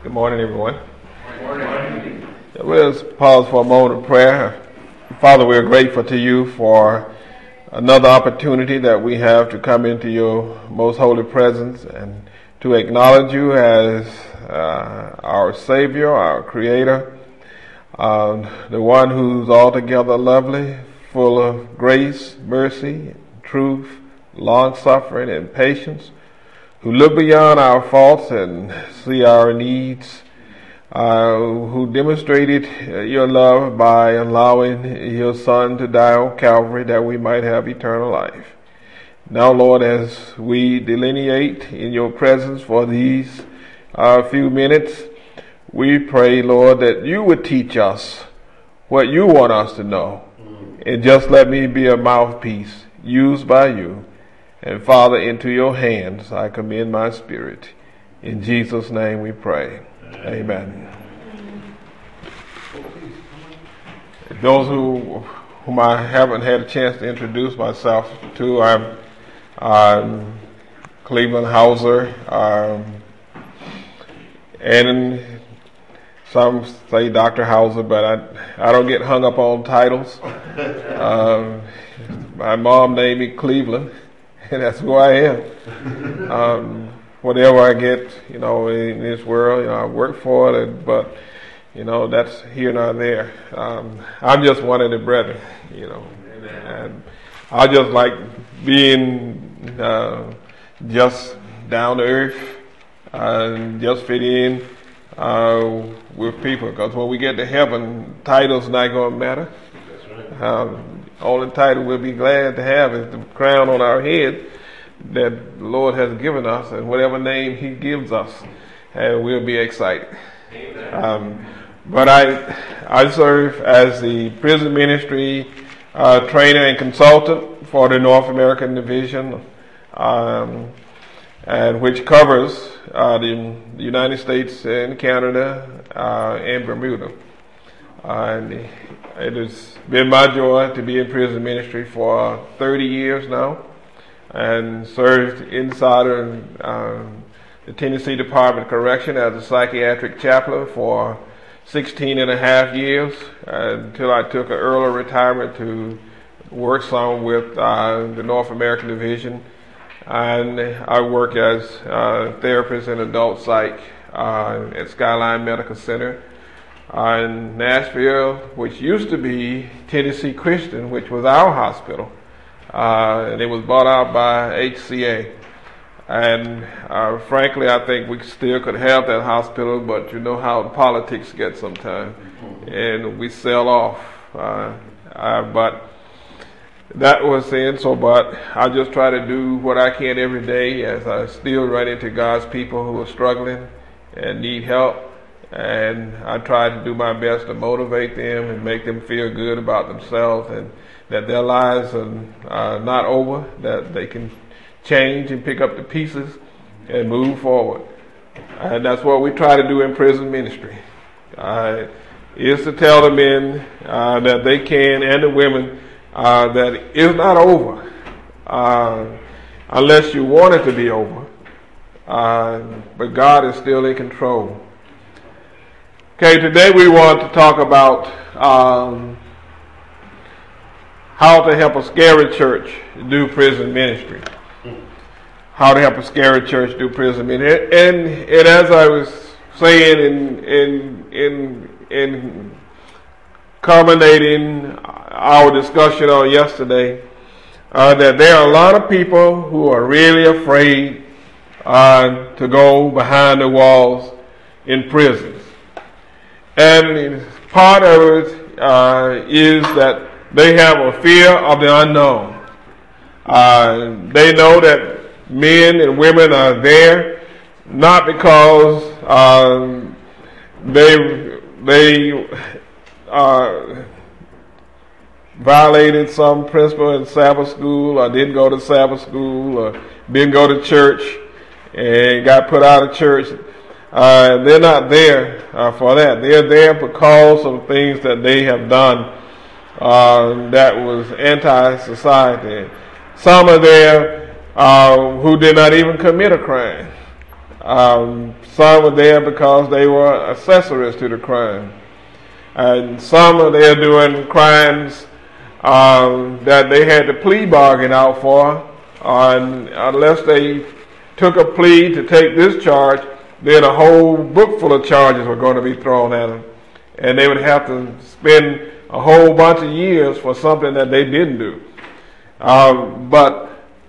Good morning, everyone. Good morning. Let's pause for a moment of prayer. Father, we're grateful to you for another opportunity that we have to come into your most holy presence and to acknowledge you as our Savior, our Creator, the one who's altogether lovely, full of grace, mercy, truth, long-suffering, and patience, who look beyond our faults and see our needs, who demonstrated your love by allowing your Son to die on Calvary that we might have eternal life. Now, Lord, as we delineate in your presence for these few minutes, we pray, Lord, that you would teach us what you want us to know. And just let me be a mouthpiece used by you. And Father, into your hands I commend my spirit. In Jesus' name we pray. Amen. Those whom I haven't had a chance to introduce myself to, I'm Cleveland Hauser, and some say Dr. Hauser, but I don't get hung up on titles. My mom named me Cleveland, and that's who I am. Whatever I get, in this world, I work for it, but, that's here nor there. I'm just one of the brethren, and I just like being just down to earth and just fit in with people, because when we get to heaven, title's not going to matter. That's right. Only title we'll be glad to have is the crown on our head that the Lord has given us, and whatever name He gives us, we'll be excited. But I serve as the prison ministry trainer and consultant for the North American Division, and which covers the United States and Canada and Bermuda. And it has been my joy to be in prison ministry for 30 years now, and served inside the Tennessee Department of Correction as a psychiatric chaplain for 16 and a half years until I took an early retirement to work some with the North American Division. And I work as a therapist in adult psych at Skyline Medical Center in Nashville, which used to be Tennessee Christian, which was our hospital. And it was bought out by HCA. And frankly, I think we still could have that hospital, but you know how politics get sometimes. And we sell off. But that was the end. But I just try to do what I can every day as I still run into God's people who are struggling and need help. And I try to do my best to motivate them and make them feel good about themselves, and that their lives are not over, that they can change and pick up the pieces and move forward. And that's what we try to do in prison ministry, is to tell the men that they can, and the women, that it's not over unless you want it to be over. But God is still in control. Okay, today we want to talk about how to help a scary church do prison ministry. How to help a scary church do prison ministry. And as I was saying in culminating our discussion on yesterday, that there are a lot of people who are really afraid to go behind the walls in prisons. And part of it is that they have a fear of the unknown. They know that men and women are there not because they violated some principle in Sabbath school, or didn't go to Sabbath school, or didn't go to church and got put out of church. They're not there for that. They're there because of things that they have done that was anti-society. Some are there who did not even commit a crime. Some were there because they were accessories to the crime. And some are there doing crimes that they had to plea bargain out for. Unless they took a plea to take this charge, then a whole book full of charges were going to be thrown at them. And they would have to spend a whole bunch of years for something that they didn't do. But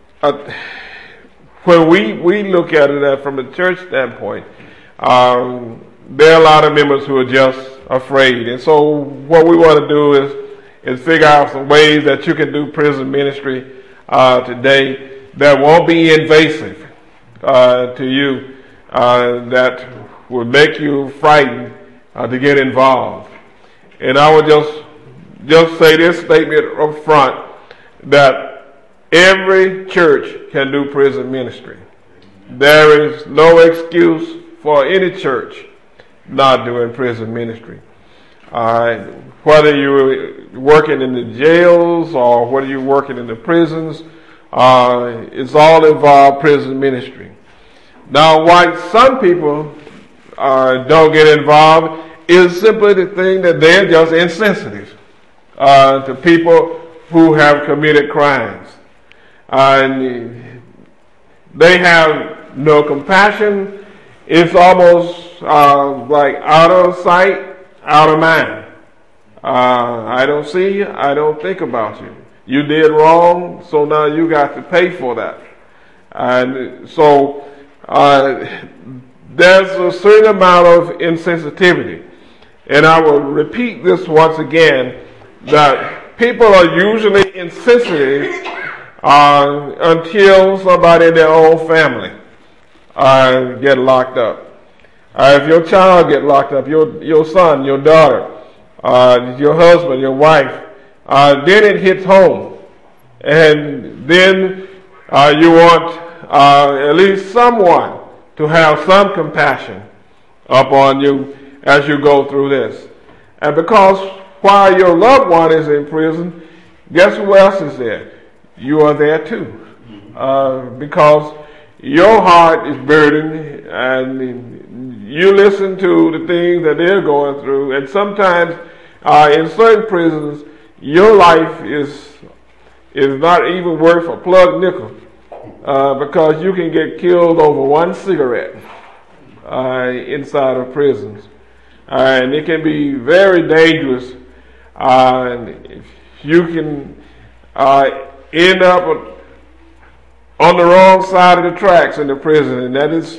when we look at it from the church standpoint, there are a lot of members who are just afraid. And so what we want to do is figure out some ways that you can do prison ministry today that won't be invasive to you, that will make you frightened to get involved. And I would just say this statement up front, that every church can do prison ministry. There is no excuse for any church not doing prison ministry. Whether you're working in the jails or whether you're working in the prisons, it's all involved prison ministry. Now, why some people don't get involved is simply the thing that they're just insensitive to people who have committed crimes. And they have no compassion. It's almost like out of sight, out of mind. I don't see you, I don't think about you. You did wrong, so now you got to pay for that. And so there's a certain amount of insensitivity. And I will repeat this once again, that people are usually insensitive until somebody in their own family get locked up. If your child get locked up, your son, your daughter, your husband, your wife, then it hits home. And then you want at least someone to have some compassion upon you as you go through this. And because while your loved one is in prison, guess who else is there? You are there too. Because your heart is burdened and you listen to the things that they're going through. And sometimes in certain prisons, your life is not even worth a plug nickel, because you can get killed over one cigarette inside of prisons. And it can be very dangerous. You can end up on the wrong side of the tracks in the prison, and that is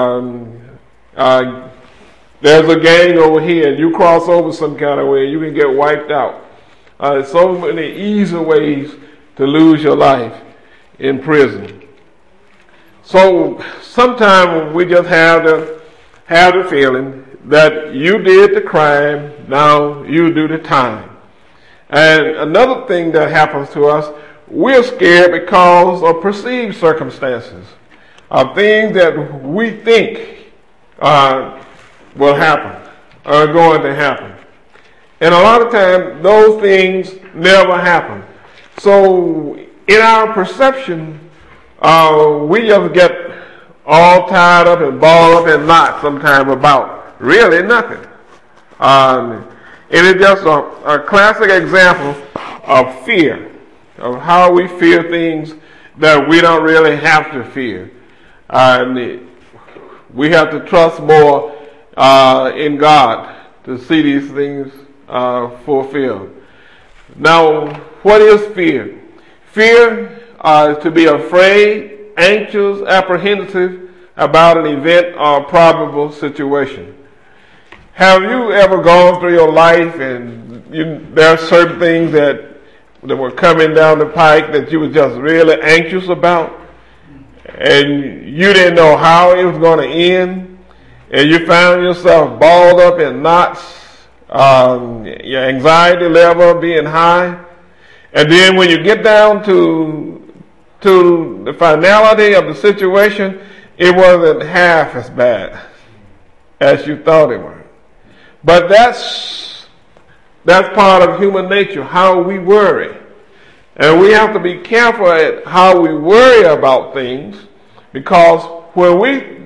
there's a gang over here, and you cross over some kind of way, you can get wiped out. There's so many easy ways to lose your life in prison. So sometimes we just have the feeling that you did the crime, now you do the time. And another thing that happens to us, we're scared because of perceived circumstances, of things that we think will happen, are going to happen. And a lot of times, those things never happen. So, in our perception, we just get all tied up and balled up in knots sometimes about really nothing. And it's just a classic example of fear, of how we fear things that we don't really have to fear. And we have to trust more in God to see these things fulfilled. Now, what is fear? Fear is to be afraid, anxious, apprehensive about an event or probable situation. Have you ever gone through your life and there are certain things that were coming down the pike that you were just really anxious about, and you didn't know how it was going to end, and you found yourself balled up in knots, your anxiety level being high, and then when you get down to the finality of the situation, it wasn't half as bad as you thought it was. But that's part of human nature, how we worry. And we have to be careful at how we worry about things, because when we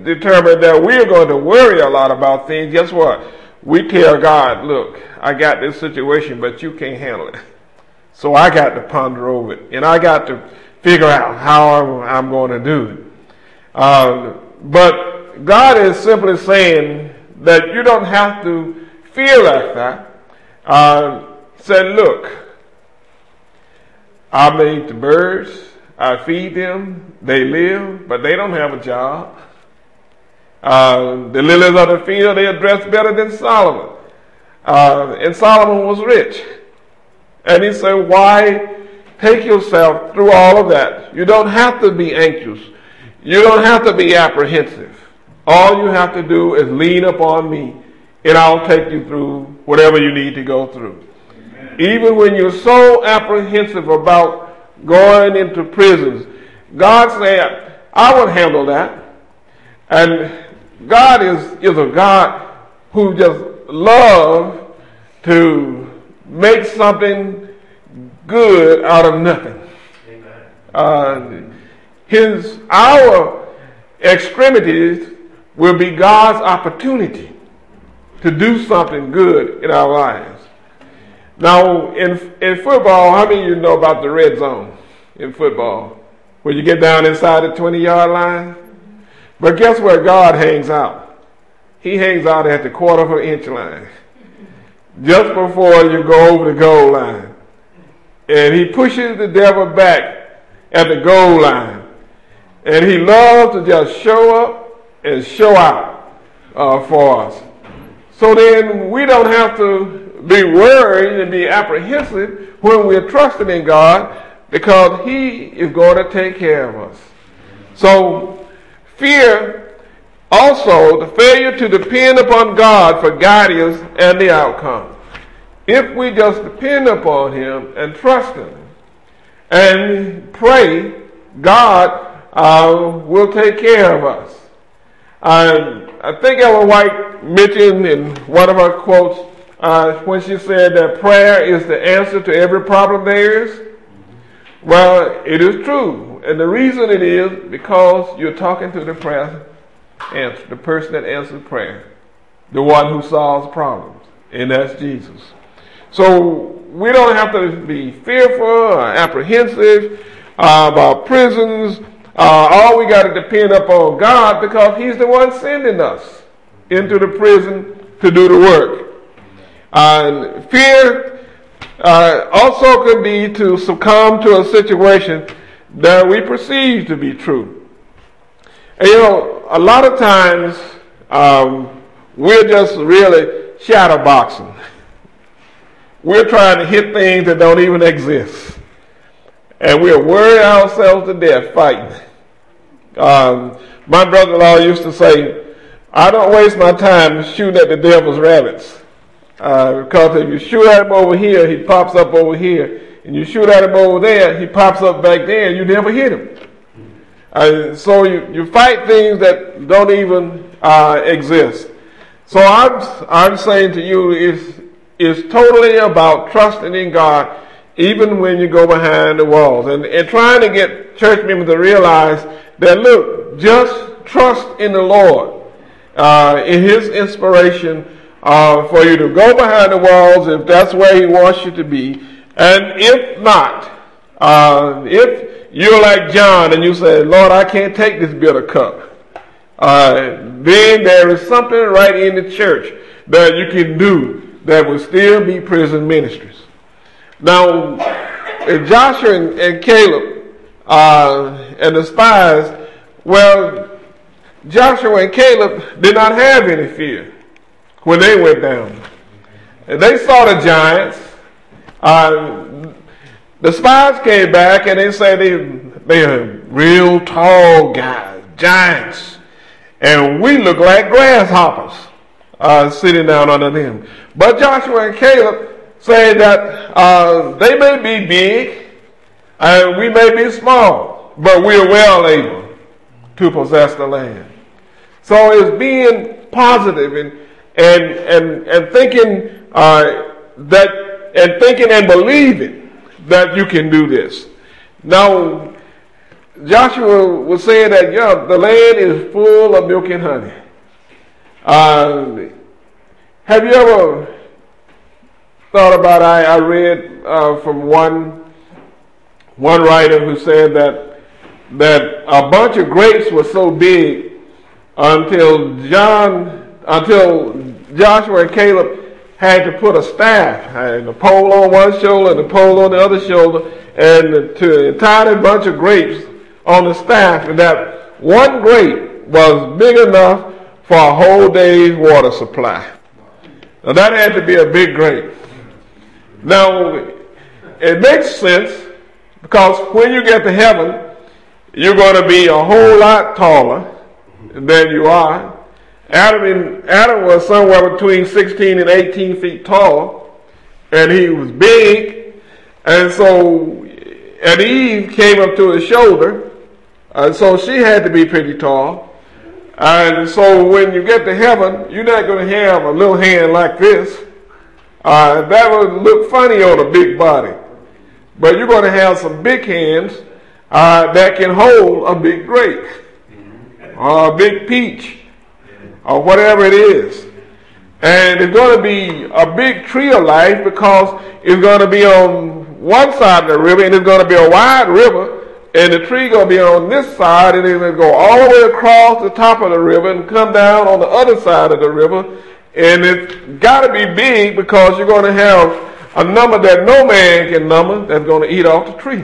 determined that we're going to worry a lot about things, guess what? We tell God, look, I got this situation, but you can't handle it. So I got to ponder over it, and I got to figure out how I'm going to do it. But God is simply saying that you don't have to feel like that. Said, look, I made the birds, I feed them, they live, but they don't have a job. The lilies of the field, they are dressed better than Solomon. And Solomon was rich. And he said, why take yourself through all of that? You don't have to be anxious. You don't have to be apprehensive. All you have to do is lean upon me, and I'll take you through whatever you need to go through. Amen. Even when you're so apprehensive about going into prisons, God said, I will handle that. And God is a God who just loves to make something good out of nothing. Our extremities will be God's opportunity to do something good in our lives. Now, in football, how many of you know about the red zone in football? Where you get down inside the 20-yard line? But guess where God hangs out? He hangs out at the quarter of an inch line, just before you go over the goal line. And he pushes the devil back at the goal line. And he loves to just show up and show out for us. So then we don't have to be worried and be apprehensive when we're trusting in God, because he is going to take care of us. So fear, also the failure to depend upon God for guidance and the outcome. If we just depend upon him and trust him and pray, God will take care of us. I think Ellen White mentioned in one of her quotes when she said that prayer is the answer to every problem there is. Well, it is true. And the reason it is because you're talking to the prayer answer, the person that answers prayer, the one who solves problems, and that's Jesus. So we don't have to be fearful or apprehensive about prisons. All we got to depend upon God, because he's the one sending us into the prison to do the work. Fear also could be to succumb to a situation that we perceive to be true. And, a lot of times we're just really shadowboxing. We're trying to hit things that don't even exist. And we're worrying ourselves to death fighting. My brother-in-law used to say, I don't waste my time shooting at the devil's rabbits. Because if you shoot at him over here, he pops up over here. And you shoot at him over there, he pops up back there, and you never hit him. So you fight things that don't even exist. So I'm saying to you, it's totally about trusting in God, even when you go behind the walls. And trying to get church members to realize that, look, just trust in the Lord, in his inspiration, for you to go behind the walls if that's where he wants you to be. And if not, if you're like John and you say, Lord, I can't take this bitter cup, then there is something right in the church that you can do that will still be prison ministries. Now, Joshua and Caleb and the spies, well, Joshua and Caleb did not have any fear when they went down. And they saw the giants. The spies came back and they said they are real tall guys, giants. And we look like grasshoppers sitting down under them. But Joshua and Caleb said that they may be big and we may be small, but we are well able to possess the land. So it's being positive and thinking thinking and believing that you can do this. Now, Joshua was saying that the land is full of milk and honey. Have you ever thought about? I read from one writer who said that a bunch of grapes were so big until Joshua and Caleb had to put a staff, and a pole on one shoulder and a pole on the other shoulder, and to tie a bunch of grapes on the staff, and that one grape was big enough for a whole day's water supply. Now that had to be a big grape. Now it makes sense, because when you get to heaven, you're going to be a whole lot taller than you are. Adam was somewhere between 16 and 18 feet tall, and he was big, and Eve came up to his shoulder, and so she had to be pretty tall. And so when you get to heaven, you're not going to have a little hand like this. That would look funny on a big body. But you're going to have some big hands that can hold a big grape, or a big peach, or whatever it is. And it's going to be a big tree of life, because it's going to be on one side of the river, and it's going to be a wide river, and the tree going to be on this side, and it's going to go all the way across the top of the river and come down on the other side of the river. And it's got to be big, because you're going to have a number that no man can number that's going to eat off the tree.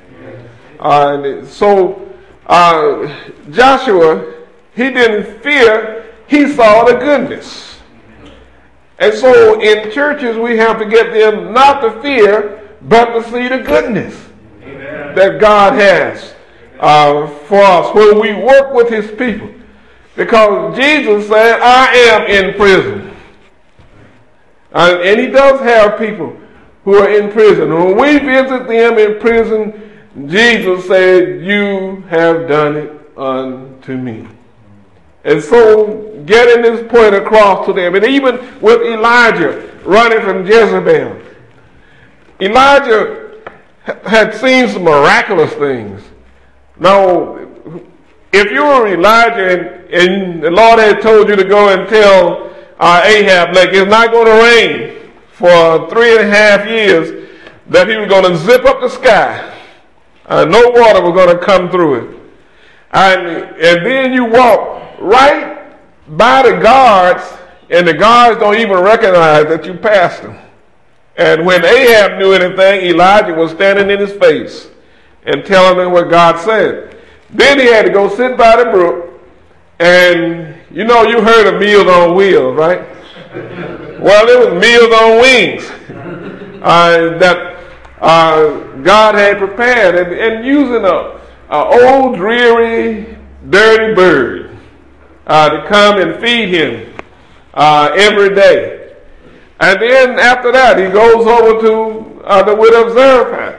Joshua, he didn't fear, he saw the goodness. And so in churches, we have to get them not to fear, but to see the goodness that God has for us when we work with his people. Because Jesus said, I am in prison. And he does have people who are in prison. When we visit them in prison, Jesus said, you have done it unto me. And so getting this point across to them, and even with Elijah running from Jezebel, Elijah had seen some miraculous things. Now, if you were Elijah and the Lord had told you to go and tell Ahab, like, it's not going to rain for 3.5 years, that he was going to zip up the sky, no water was going to come through it, and then you walk right by the guards, and the guards don't even recognize that you passed them. And when Ahab knew anything, Elijah was standing in his face and telling him what God said. Then he had to go sit by the brook, and you heard of Meals on Wheels, right? Well, it was Meals on Wings that God had prepared, and using an old, dreary, dirty bird to come and feed him every day. And then after that, he goes over to the widow of Zarephath.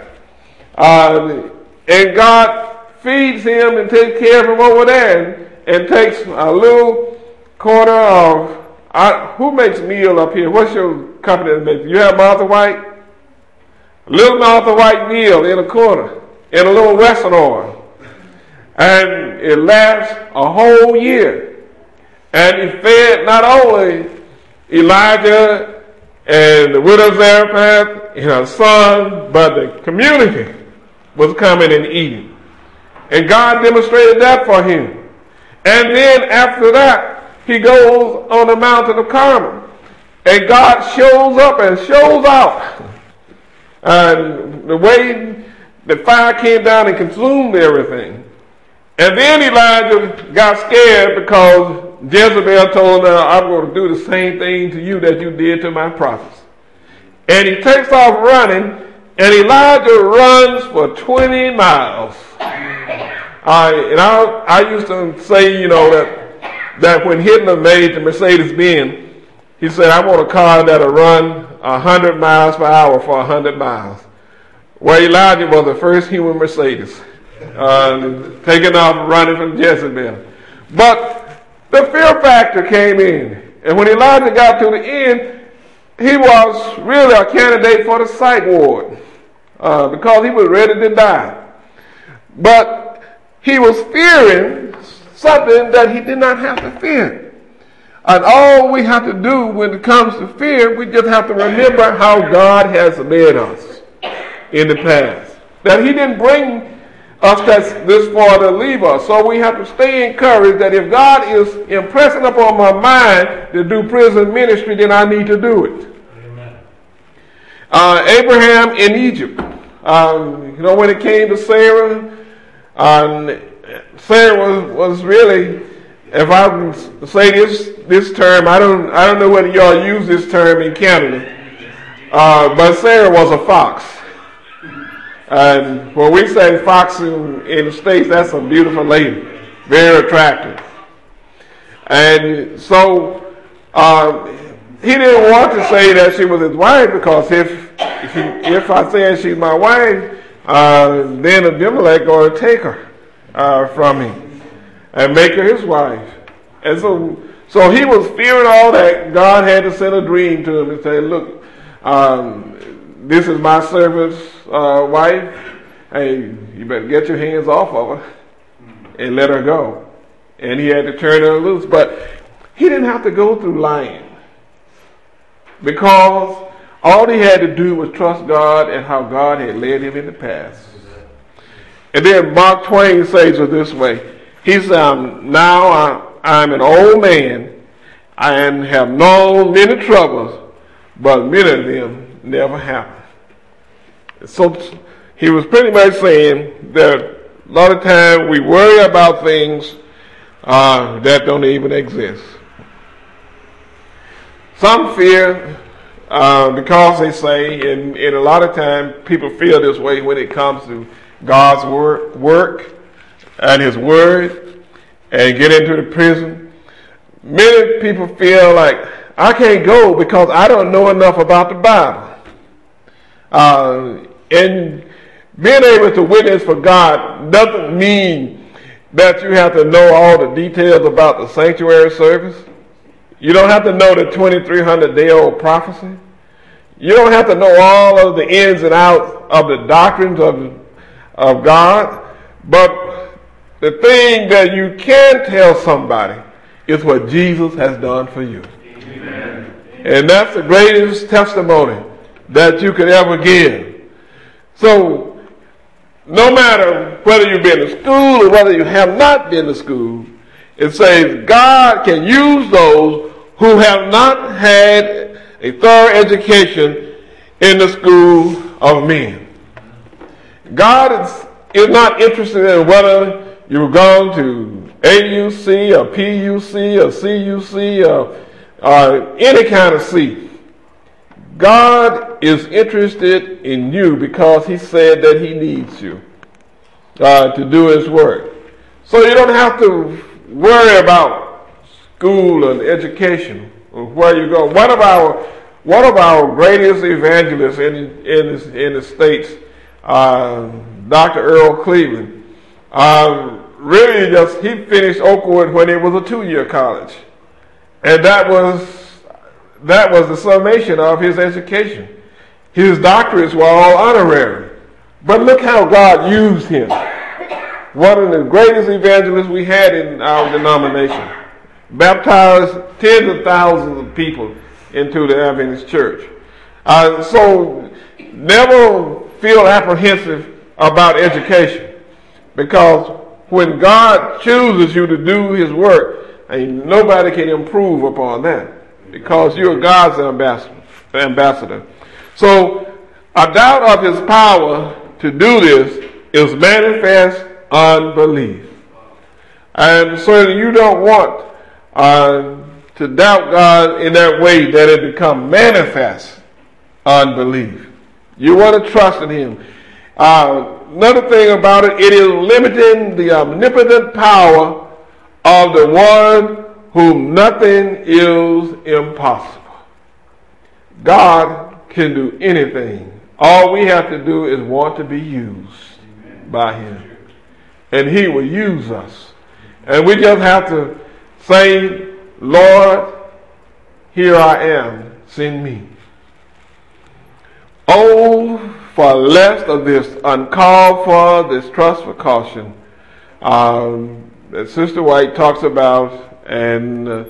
And God feeds him and takes care of him over there, and takes a little corner of, who makes meal up here? What's your company that makes? You have Martha White? A little Martha White meal in a corner, in a little western oil. And it lasts a whole year. And he fed not only Elijah and the widow of Zarephath and her son, but the community was coming and eating. And God demonstrated that for him. And then after that, he goes on the mountain of Carmel. And God shows up and shows out. And the way the fire came down and consumed everything. And then Elijah got scared because Jezebel told him, I'm going to do the same thing to you that you did to my prophets. And he takes off running, and Elijah runs for 20 miles. And I used to say, that when Hitler made the Mercedes-Benz, he said, I want a car that'll run 100 miles per hour for 100 miles. Well, Elijah was the first human Mercedes, taking off running from Jezebel. But the fear factor came in. And when Elijah got to the end, he was really a candidate for the psych ward because he was ready to die. But he was fearing something that he did not have to fear. And all we have to do when it comes to fear, we just have to remember how God has led us in the past. That he didn't bring us this far to leave us. So we have to stay encouraged that if God is impressing upon my mind to do prison ministry, then I need to do it. Amen. Abraham in Egypt. When it came to Sarah, Sarah was really, if I can say this term, I don't know whether y'all use this term in Canada, but Sarah was a fox. And when we say fox in the States, that's a beautiful lady, very attractive. And so he didn't want to say that she was his wife, because if I say she's my wife, then Abimelech going to take her from him and make her his wife. And so he was fearing all that. God had to send a dream to him and say, look, this is my servant's wife. Hey, you better get your hands off of her and let her go. And he had to turn her loose. But he didn't have to go through lying, because all he had to do was trust God and how God had led him in the past. And then Mark Twain says it this way. He said, now I'm an old man and have known many troubles, but many of them never happened. So he was pretty much saying that a lot of times we worry about things that don't even exist. Some fear because they say, and a lot of times people feel this way when it comes to God's work and his word, and get into the prison. Many people feel like, I can't go because I don't know enough about the Bible. And being able to witness for God doesn't mean that you have to know all the details about the sanctuary service. You don't have to know the 2,300-day-old prophecy. You don't have to know all of the ins and outs of the doctrines of God. But the thing that you can tell somebody is what Jesus has done for you. Amen. And that's the greatest testimony that you could ever give. So no matter whether you've been to school or whether you have not been to school, it says God can use those who have not had a thorough education in the school of men. God is not interested in whether you've gone to AUC or PUC or CUC or any kind of C. God is interested in you because he said that he needs you to do his work. So you don't have to worry about school and education or where you go. One of our greatest evangelists in the States, Dr. Earl Cleveland, he finished Oakwood when it was a 2-year college. And that was the summation of his education. His doctorates were all honorary. But look how God used him. One of the greatest evangelists we had in our denomination. Baptized tens of thousands of people into the Adventist church. So never feel apprehensive about education, because when God chooses you to do his work, ain't nobody can improve upon that, because you're God's ambassador. So a doubt of his power to do this is manifest unbelief. And so you don't want to doubt God in that way that it become manifest unbelief. You want to trust in him. Another thing about it, it is limiting the omnipotent power of the one whom nothing is impossible. God can do anything. All we have to do is want to be used by him. And he will use us. And we just have to say, Lord, here I am, send me. Oh, for less of this uncalled for, distrustful caution, that Sister White talks about, and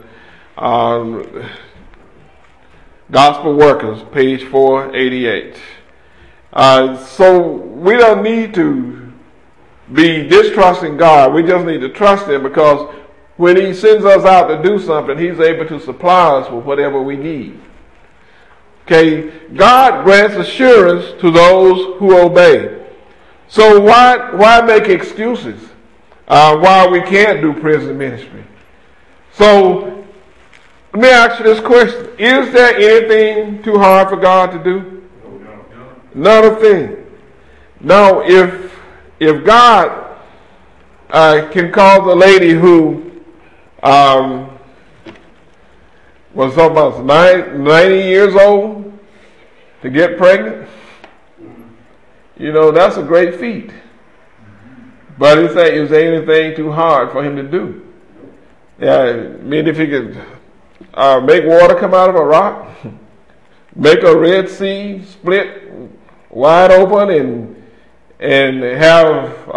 Gospel Workers, page 488. So we don't need to be distrusting God. We just need to trust Him, because when He sends us out to do something, He's able to supply us with whatever we need. Okay, God grants assurance to those who obey. So why make excuses why we can't do prison ministry? So let me ask you this question: is there anything too hard for God to do? Not a thing. Now, if God can cause a lady who was almost 90 years old to get pregnant, that's a great feat. But is there anything too hard for Him to do? Yeah, I mean, if He could make water come out of a rock, make a Red Sea split wide open, and have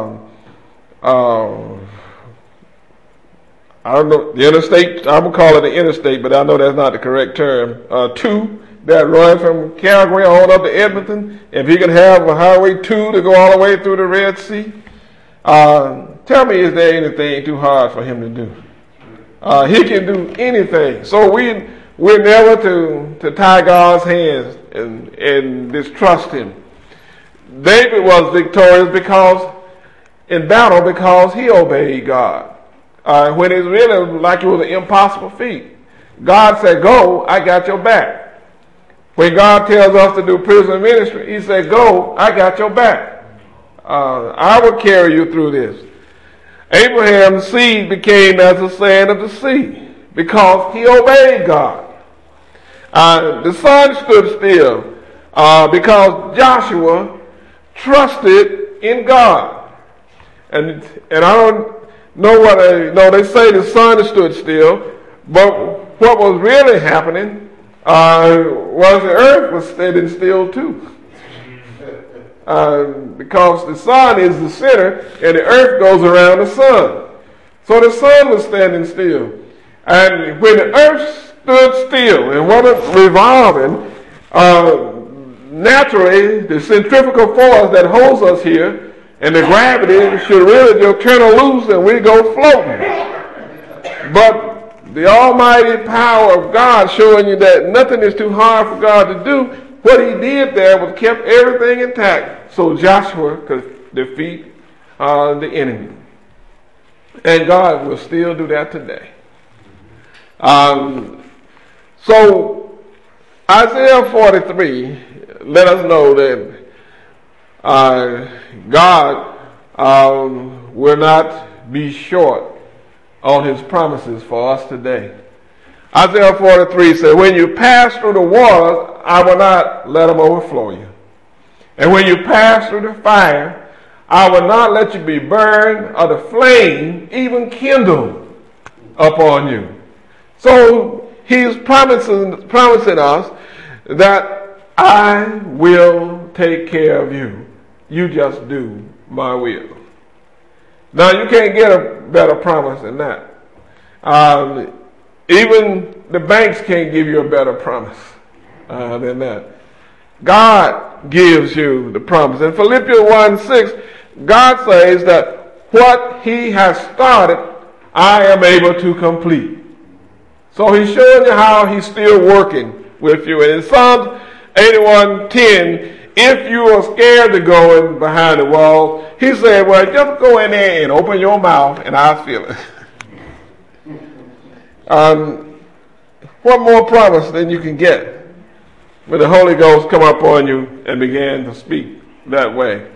I don't know, the interstate, I'm going to call it the interstate, but I know that's not the correct term, 2 that run from Calgary on up to Edmonton. If He could have a Highway 2 to go all the way through the Red Sea, tell me, is there anything too hard for Him to do? He can do anything. So we're never to tie God's hands and distrust Him. David was victorious in battle because he obeyed God. When it's really like it was an impossible feat. God said, go, I got your back. When God tells us to do prison ministry, He said, go, I got your back. I will carry you through this. Abraham's seed became as the sand of the sea because he obeyed God. The sun stood still because Joshua trusted in God. And I don't know what they say the sun stood still, but what was really happening was the earth was standing still too. Because the sun is the center and the earth goes around the sun. So the sun was standing still. And when the earth stood still and wasn't revolving, naturally the centrifugal force that holds us here and the gravity should really just turn her loose and we go floating. But the almighty power of God showing you that nothing is too hard for God to do, what He did there was kept everything intact so Joshua could defeat the enemy. And God will still do that today. So Isaiah 43 let us know that God will not be short on His promises for us today. Isaiah 43 says, when you pass through the waters, I will not let them overflow you. And when you pass through the fire, I will not let you be burned, or the flame even kindled upon you. So He's promising us that I will take care of you. You just do my will. Now, you can't get a better promise than that. Even the banks can't give you a better promise than that. God gives you the promise. In Philippians 1:6, God says that what He has started, I am able to complete. So He's showing you how He's still working with you. And in Psalms 81:10, if you are scared to go in behind the wall, He said, well, just go in there and open your mouth and I'll feel it. What more promise than you can get when the Holy Ghost come up on you and begin to speak that way?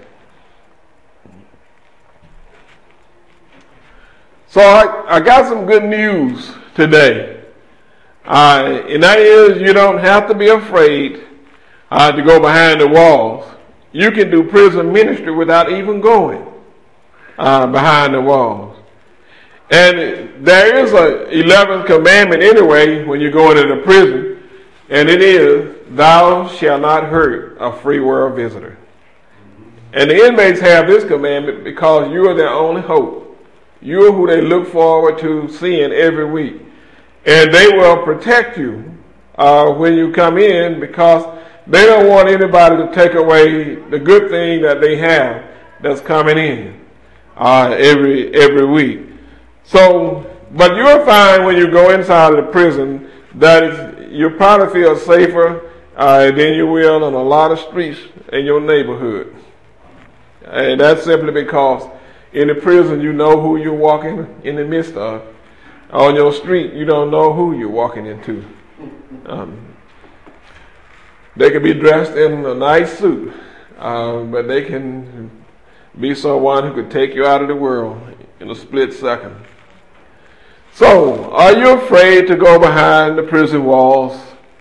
So I got some good news today. And that is, you don't have to be afraid to go behind the walls. You can do prison ministry without even going behind the walls. And there is a 11th commandment anyway when you go into the prison, and it is, thou shalt not hurt a free world visitor. And the inmates have this commandment because you are their only hope. You are who they look forward to seeing every week. And they will protect you when you come in, because they don't want anybody to take away the good thing that they have that's coming in every week. So, but you'll find when you go inside of the prison that you'll probably feel safer than you will on a lot of streets in your neighborhood. And that's simply because in the prison you know who you're walking in the midst of. On your street you don't know who you're walking into. They can be dressed in a nice suit, but they can be someone who could take you out of the world in a split second. So, are you afraid to go behind the prison walls?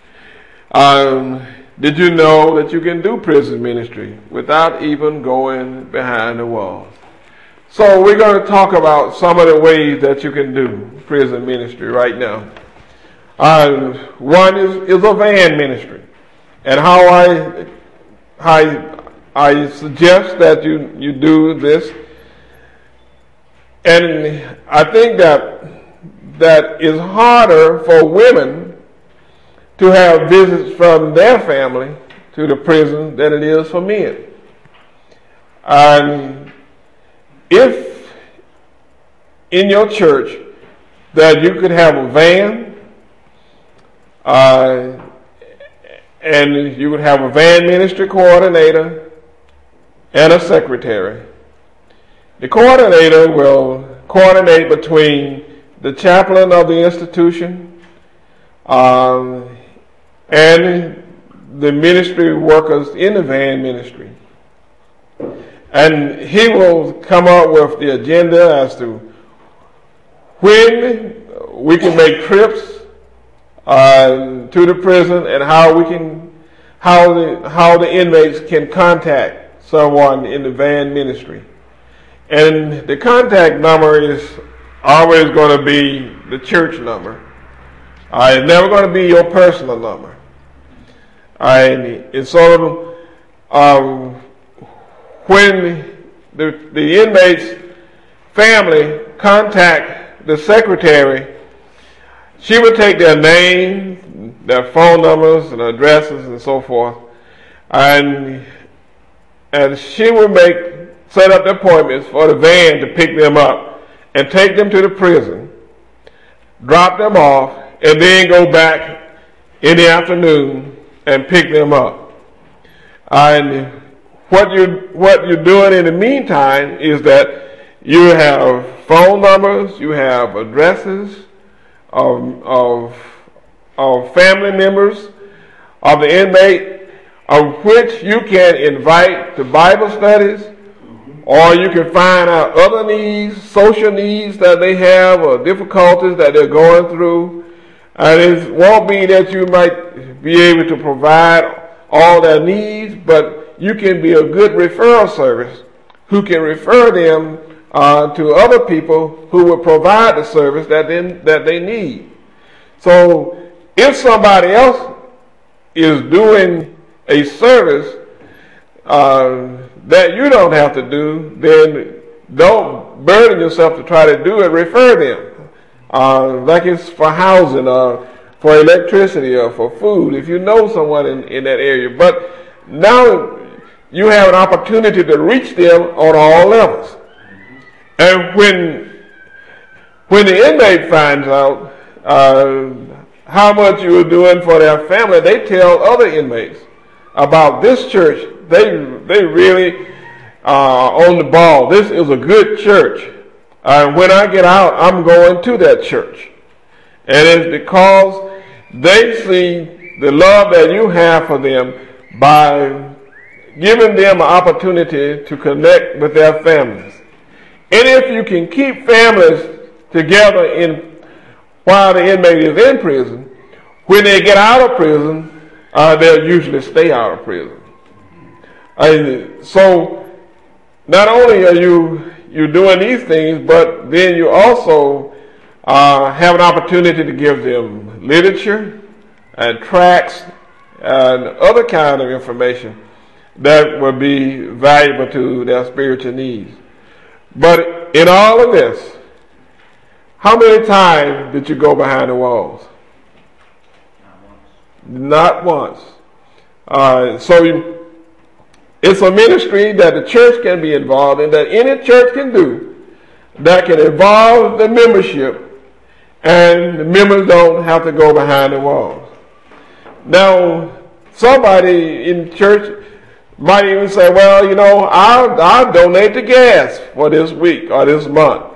Did you know that you can do prison ministry without even going behind the walls? So we're going to talk about some of the ways that you can do prison ministry right now. One is a van ministry. And how I suggest that you do this. And I think that is harder for women to have visits from their family to the prison than it is for men. And if in your church that you could have a van, and you would have a van ministry coordinator and a secretary. The coordinator will coordinate between the chaplain of the institution and the ministry workers in the van ministry. And he will come up with the agenda as to when we can make trips to the prison and how the inmates can contact someone in the van ministry. And the contact number is always going to be the church number. It's never going to be your personal number. And so when the inmate's family contact the secretary, she would take their name, their phone numbers and addresses and so forth, and she would set up the appointments for the van to pick them up and take them to the prison, drop them off, and then go back in the afternoon and pick them up. And what you're doing in the meantime is that you have phone numbers, you have addresses of family members of the inmate, of which you can invite to Bible studies, or you can find out other needs, social needs that they have, or difficulties that they're going through. And it won't be that you might be able to provide all their needs, but you can be a good referral service who can refer them to other people who will provide the service that they need. So if somebody else is doing a service that you don't have to do, then don't burden yourself to try to do it. Refer them. Like it's for housing or for electricity or for food, if you know someone in that area. But now you have an opportunity to reach them on all levels. And when the inmate finds out how much you are doing for their family, they tell other inmates about this church. They really are on the ball. This is a good church. When I get out, I'm going to that church. And it's because they see the love that you have for them by giving them an opportunity to connect with their families. And if you can keep families together while the inmate is in prison, when they get out of prison, they'll usually stay out of prison. So not only are you doing these things, but then you also have an opportunity to give them literature and tracts and other kind of information that will be valuable to their spiritual needs. But in all of this, how many times did you go behind the walls? Not once. So it's a ministry that the church can be involved in, that any church can do, that can involve the membership, and the members don't have to go behind the walls. Now, somebody in church might even say, well, I'll donate the gas for this week or this month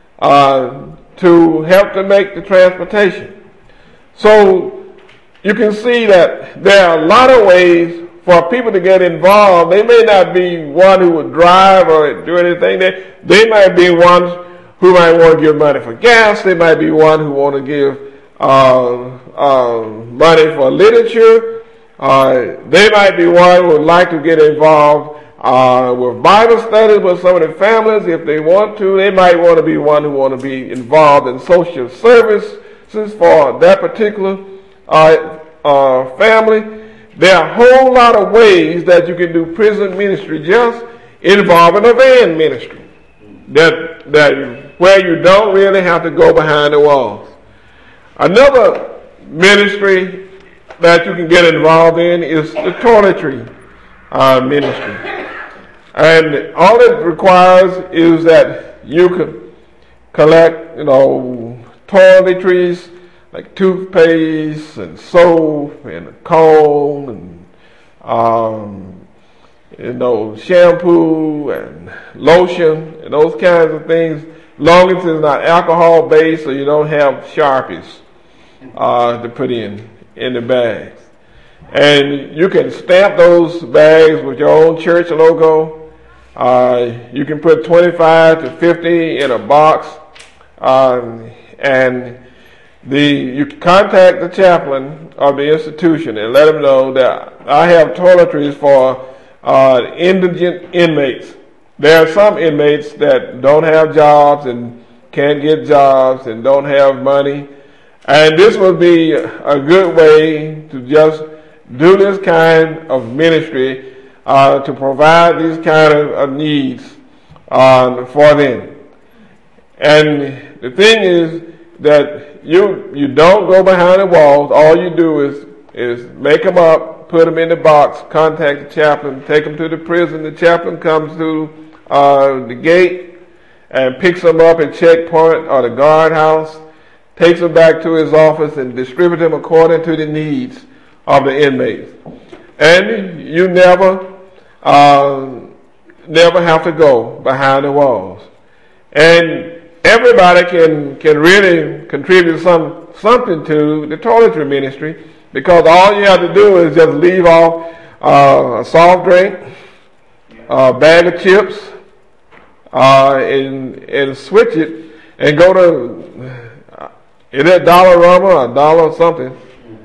to help to make the transportation. So you can see that there are a lot of ways for people to get involved. They may not be one who would drive or do anything. They might be ones who might want to give money for gas. They might be one who want to give money for literature. They might be one who would like to get involved with Bible studies with some of the families if they want to. They might want to be one who want to be involved in social services for that particular family. There are a whole lot of ways that you can do prison ministry just involving a van ministry. That where you don't really have to go behind the walls. Another ministry that you can get involved in is the toiletry ministry. And all it requires is that you can collect, toiletries like toothpaste and soap and a comb and shampoo and lotion and those kinds of things, long as it's not alcohol based, so you don't have Sharpies to put in the bags. And you can stamp those bags with your own church logo. You can put 25 to 50 in a box, and you can contact the chaplain of the institution and let them know that I have toiletries for indigent inmates. There are some inmates that don't have jobs and can't get jobs and don't have money. And this would be a good way to just do this kind of ministry to provide these kind of needs for them. And the thing is that you don't go behind the walls. All you do is make them up, put them in the box, contact the chaplain, take them to the prison. The chaplain comes to the gate and picks them up at checkpoint or the guardhouse, takes them back to his office and distributes them according to the needs of the inmates. And you never have to go behind the walls. And everybody can really contribute something to the toiletry ministry, because all you have to do is just leave off a soft drink, a bag of chips, and switch it and go to either Dollarama or Dollar something,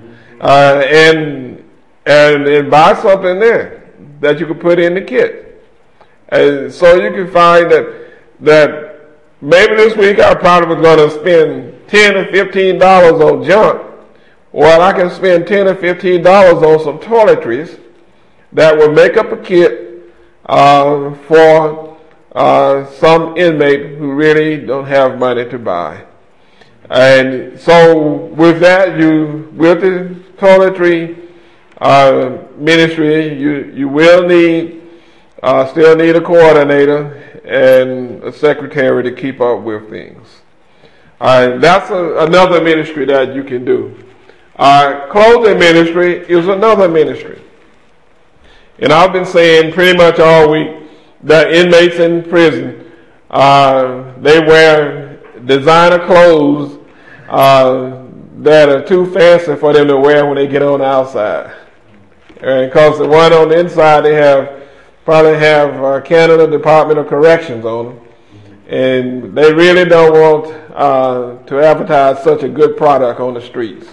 and buy something there that you can put in the kit. And so you can find that maybe this week I probably was going to spend $10 or $15 on junk. Well, I can spend $10 or $15 on some toiletries that will make up a kit for some inmate who really don't have money to buy. And so with that, with the toiletry ministry, you will still need a coordinator and a secretary to keep up with things. That's another ministry that you can do. Clothing ministry is another ministry. And I've been saying pretty much all week that inmates in prison, they wear designer clothes that are too fancy for them to wear when they get on the outside. And because the one on the inside, they probably have Canada Department of Corrections on them. And they really don't want to advertise such a good product on the streets.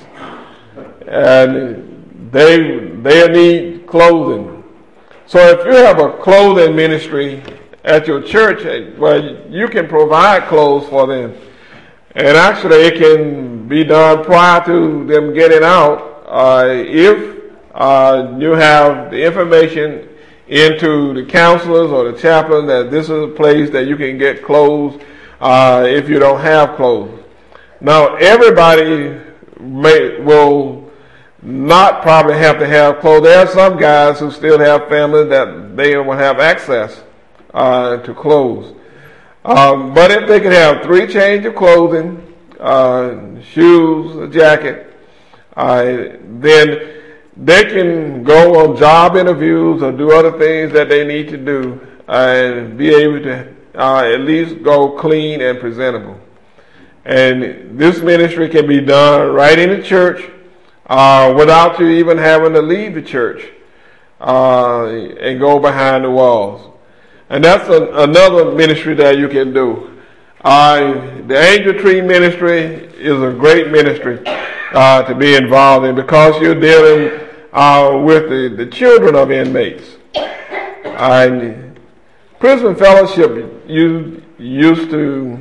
And they need clothing. So if you have a clothing ministry at your church, well, you can provide clothes for them. And actually it can be done prior to them getting out if you have the information into the counselors or the chaplain that this is a place that you can get clothes if you don't have clothes. Now, everybody will not probably have to have clothes. There are some guys who still have families that they will have access to clothes. But if they can have 3 change of clothing, shoes, a jacket, then they can go on job interviews or do other things that they need to do and be able to at least go clean and presentable. And this ministry can be done right in the church without you even having to leave the church and go behind the walls. And that's another ministry that you can do. The Angel Tree Ministry is a great ministry to be involved in because you're dealing with the children of inmates. And Prison Fellowship used to,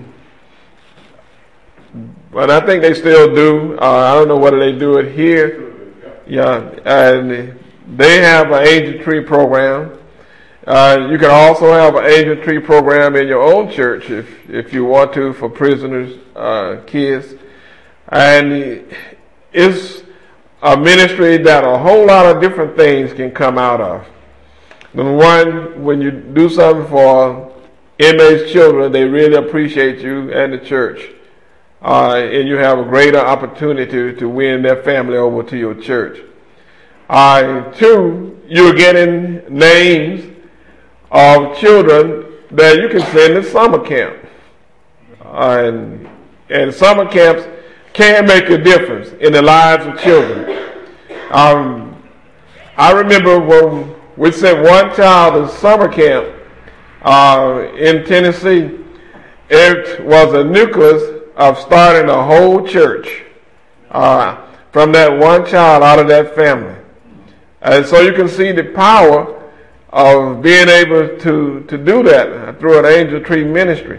but I think they still do. I don't know whether they do it here. Yeah, and they have an Angel Tree program. You can also have an Angel Tree program in your own church if you want to for prisoners, kids. And it's a ministry that a whole lot of different things can come out of. Number one, when you do something for inmates' children, they really appreciate you and the church. And you have a greater opportunity to win their family over to your church. 2, you're getting names of children that you can send to summer camp. And summer camps can make a difference in the lives of children. I remember when we sent one child to summer camp in Tennessee. It was a nucleus of starting a whole church from that one child out of that family. And so you can see the power of being able to do that through an Angel Tree ministry.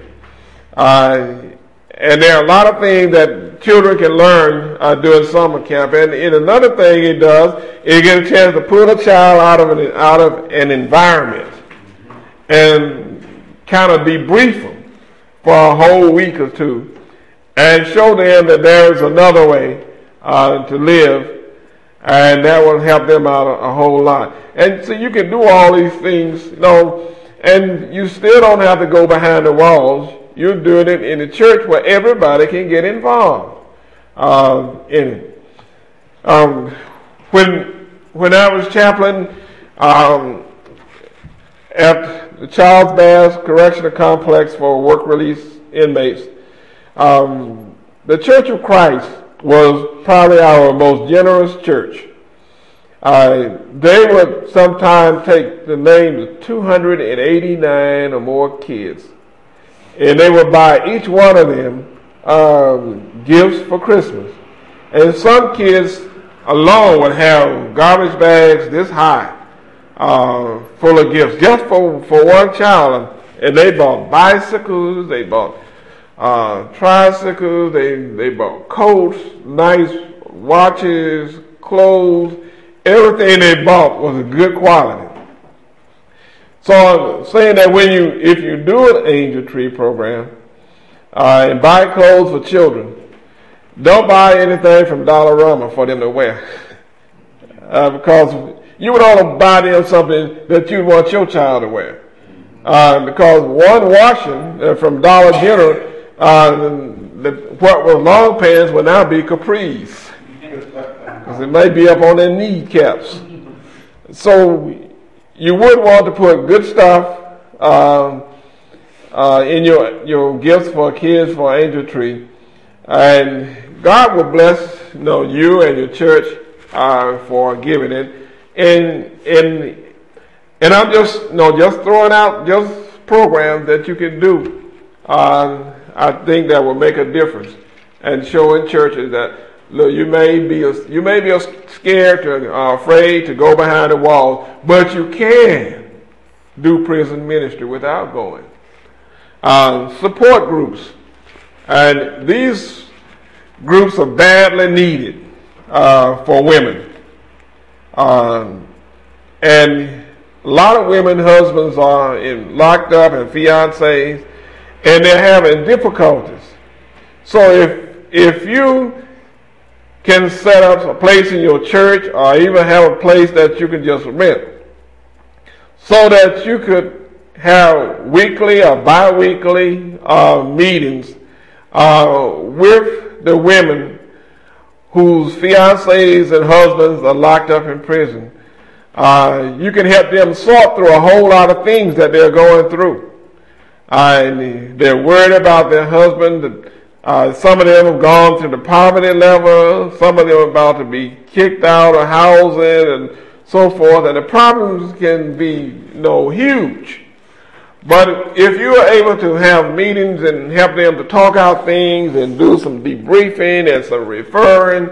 And there are a lot of things that children can learn during summer camp. And another thing it does, it gets a chance to pull a child out of an environment and kind of debrief them for a whole week or 2 and show them that there is another way to live, and that will help them out a whole lot. And so you can do all these things, and you still don't have to go behind the walls. You're doing it in the church where everybody can get involved in it. When I was chaplain at the Charles Bass Correctional Complex for work release inmates, the Church of Christ was probably our most generous church. They would sometimes take the names of 289 or more kids, and they would buy each one of them gifts for Christmas. And some kids alone would have garbage bags this high full of gifts just for one child. And they bought bicycles, they bought tricycles, they bought coats, nice watches, clothes. Everything they bought was of good quality. So I'm saying that if you do an Angel Tree program and buy clothes for children, don't buy anything from Dollarama for them to wear. Because you would only buy them something that you want your child to wear. Because one washing from Dollar General, what was long pants will now be capris. Because it may be up on their kneecaps. So you would want to put good stuff in your gifts for kids for Angel Tree, and God will bless you and your church for giving it. And I'm just throwing out just programs that you can do. I think that will make a difference and showing churches that look, you may be scared or afraid to go behind the wall, but you can do prison ministry without going. Support groups, and these groups are badly needed for women. And a lot of women husbands are locked up and fiancés, and they're having difficulties. So if you can set up a place in your church or even have a place that you can just rent so that you could have weekly or bi-weekly meetings with the women whose fiancés and husbands are locked up in prison. You can help them sort through a whole lot of things that they're going through. And they're worried about their husband. Some of them have gone to the poverty level. Some of them are about to be kicked out of housing and so forth. And the problems can be, huge. But if you are able to have meetings and help them to talk out things and do some debriefing and some referring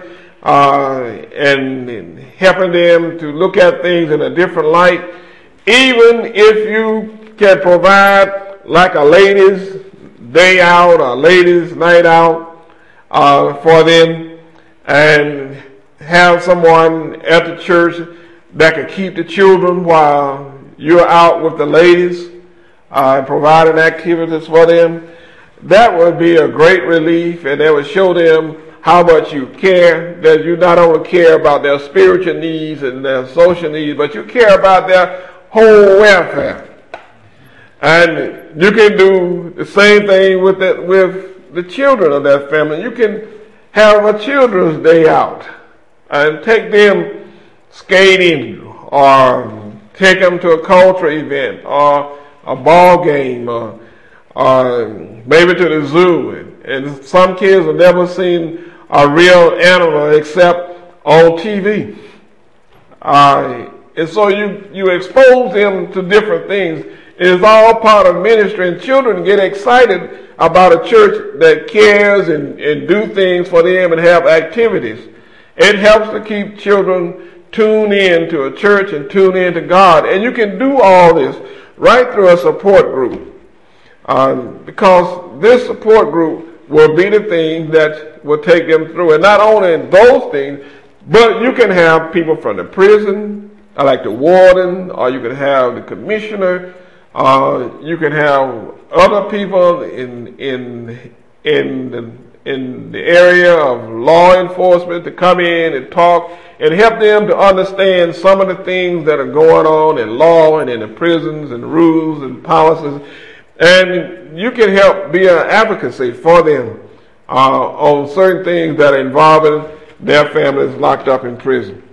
and helping them to look at things in a different light, even if you can provide like a ladies' day out or ladies' night out for them and have someone at the church that can keep the children while you're out with the ladies, providing activities for them, that would be a great relief, and that would show them how much you care, that you not only care about their spiritual needs and their social needs, but you care about their whole welfare. And you can do the same thing with the children of that family. You can have a children's day out and take them skating or take them to a cultural event or a ball game or maybe to the zoo. And some kids have never seen a real animal except on TV. And so you expose them to different things. It is all part of ministry, and children get excited about a church that cares and do things for them and have activities. It helps to keep children tuned in to a church and tuned in to God. And you can do all this right through a support group, because this support group will be the thing that will take them through. And not only those things, but you can have people from the prison, like the warden, or you can have the commissioner. You can have other people in the area of law enforcement to come in and talk and help them to understand some of the things that are going on in law and in the prisons and rules and policies. And you can help be an advocacy for them on certain things that are involving their families locked up in prison.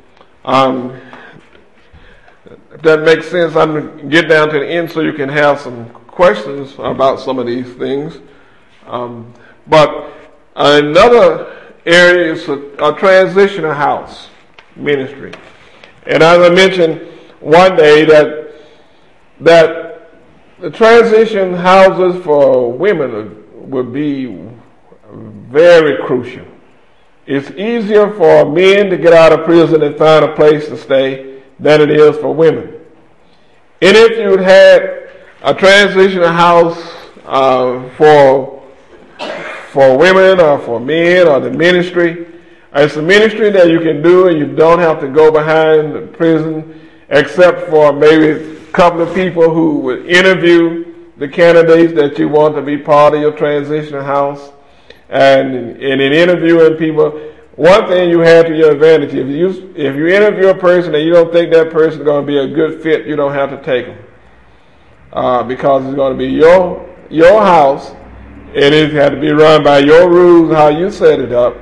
If that makes sense, I'm going to get down to the end so you can have some questions about some of these things. But another area is a transitional house ministry. And as I mentioned one day that the transition houses for women would be very crucial. It's easier for men to get out of prison and find a place to stay than it is for women. And if you had a transitional house for women or for men or the ministry, it's a ministry that you can do and you don't have to go behind the prison except for maybe a couple of people who would interview the candidates that you want to be part of your transitional house. And in interviewing people, one thing you have to your advantage, if you interview a person and you don't think that person is going to be a good fit, you don't have to take them. Because it's going to be your house, and it has to be run by your rules, how you set it up.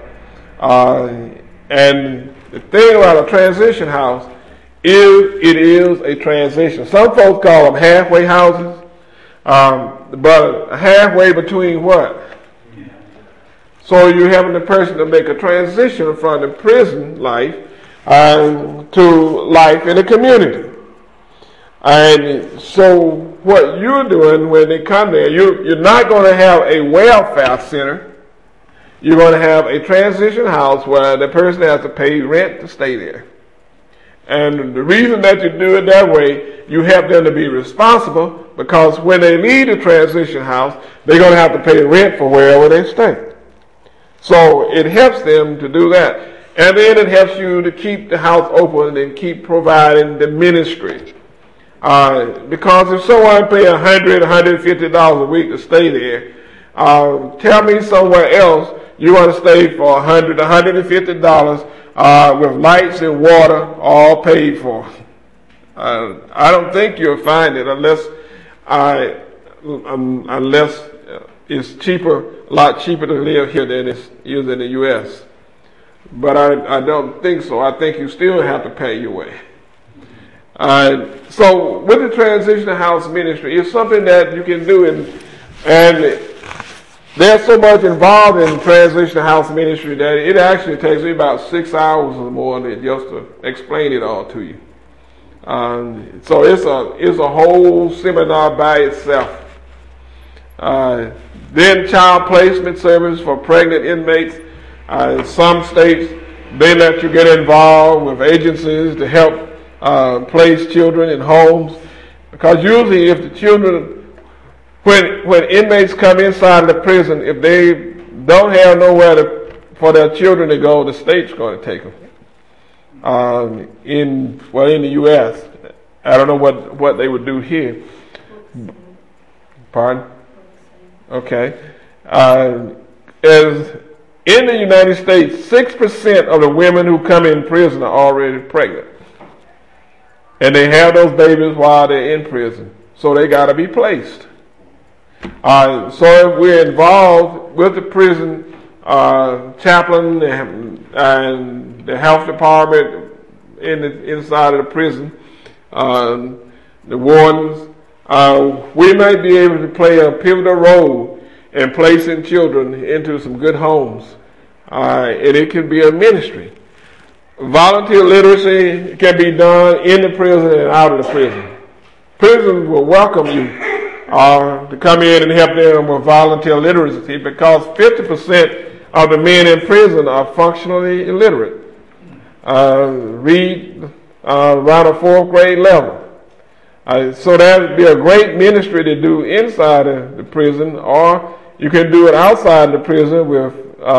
And the thing about a transition house is it is a transition. Some folks call them halfway houses, but halfway between what? So you're having the person to make a transition from the prison life to life in the community. And so what you're doing when they come there, you're not going to have a welfare center. You're going to have a transition house where the person has to pay rent to stay there. And the reason that you do it that way, you help them to be responsible, because when they leave the transition house, they're going to have to pay rent for wherever they stay. So it helps them to do that. And then it helps you to keep the house open and keep providing the ministry. Because if someone pay $100, $150 a week to stay there, tell me somewhere else you want to stay for $100, $150 with lights and water all paid for. I don't think you'll find it unless it's cheaper, a lot cheaper to live here than it is in the U.S. But I don't think so. I think you still have to pay your way. So with the transitional house ministry, it's something that you can do, and there's so much involved in transitional house ministry that it actually takes me about 6 hours or more just to explain it all to you. So it's a whole seminar by itself. Then child placement service for pregnant inmates. Some states, they let you get involved with agencies to help place children in homes, because usually if the children, when inmates come inside of the prison, if they don't have nowhere for their children to go, the state's going to take them. In the U.S., I don't know what they would do here. Pardon? Okay. As in the United States, 6% of the women who come in prison are already pregnant. And they have those babies while they're in prison. So they got to be placed. So if we're involved with the prison chaplain and the health department inside of the prison, the wardens, we might be able to play a pivotal role in placing children into some good homes. And it can be a ministry. Volunteer literacy can be done in the prison and out of the prison. Prisons will welcome you to come in and help them with volunteer literacy, because 50% of the men in prison are functionally illiterate. Read around a 4th grade level. So that would be a great ministry to do inside of the prison, or you can do it outside the prison with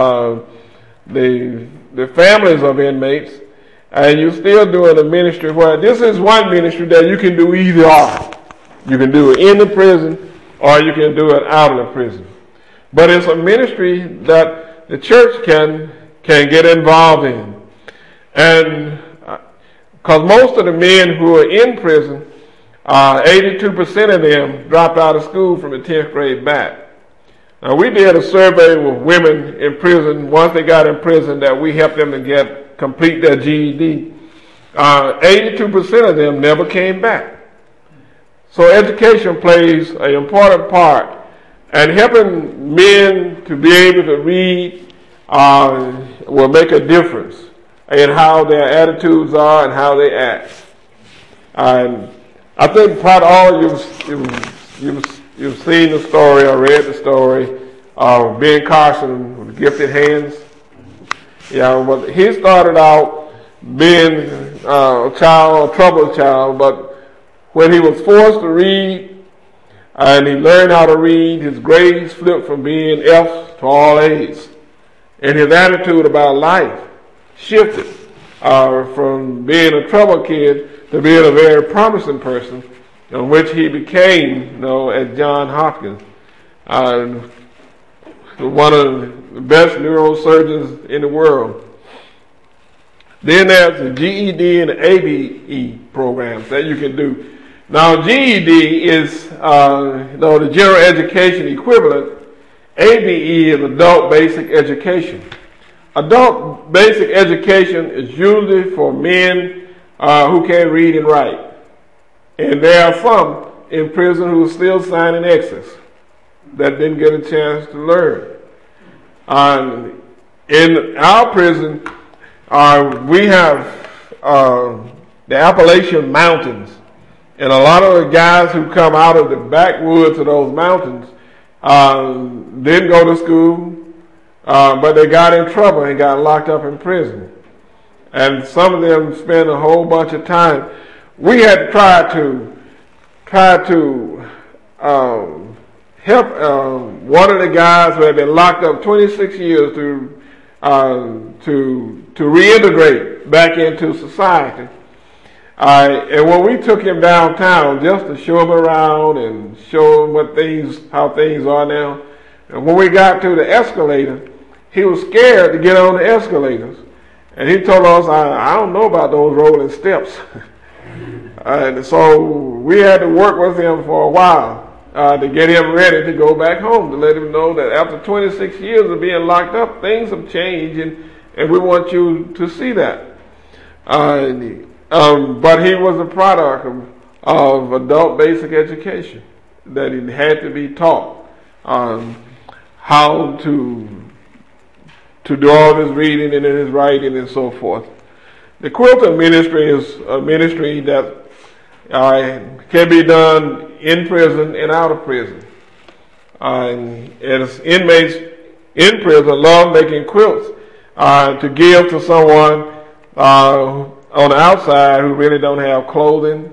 the families of inmates, and you're still doing a ministry where this is one ministry that you can do either or. You can do it in the prison, or you can do it out of the prison. But it's a ministry that the church can get involved in. And because most of the men who are in prison, 82% of them dropped out of school from the 10th grade back. Now, we did a survey with women in prison once they got in prison that we helped them to complete their GED. 82% of them never came back. So education plays an important part, and helping men to be able to read will make a difference in how their attitudes are and how they act. I think probably all you've seen the story or read the story of Ben Carson with gifted hands. Yeah, but he started out being a troubled child, but when he was forced to read and he learned how to read, his grades flipped from being F's to all A's. And his attitude about life shifted from being a troubled kid to being a very promising person, in which he became, at Johns Hopkins, one of the best neurosurgeons in the world. Then there's the GED and the ABE programs that you can do. Now, GED is the general education equivalent. ABE is adult basic education. Adult basic education is usually for men who can't read and write. And there are some in prison who are still signing X's that didn't get a chance to learn. In our prison, we have the Appalachian Mountains. And a lot of the guys who come out of the backwoods of those mountains didn't go to school, but they got in trouble and got locked up in prison. And some of them spent a whole bunch of time. We had to try to help one of the guys who had been locked up 26 years to reintegrate back into society. And when we took him downtown just to show him around and show him how things are now, and when we got to the escalator, he was scared to get on the escalators. And he told us, I don't know about those rolling steps. And so we had to work with him for a while to get him ready to go back home, to let him know that after 26 years of being locked up, things have changed, and we want you to see that. But he was a product of adult basic education, that he had to be taught how to do all his reading and his writing and so forth. The quilting ministry is a ministry that can be done in prison and out of prison. As inmates in prison love making quilts to give to someone on the outside who really don't have clothing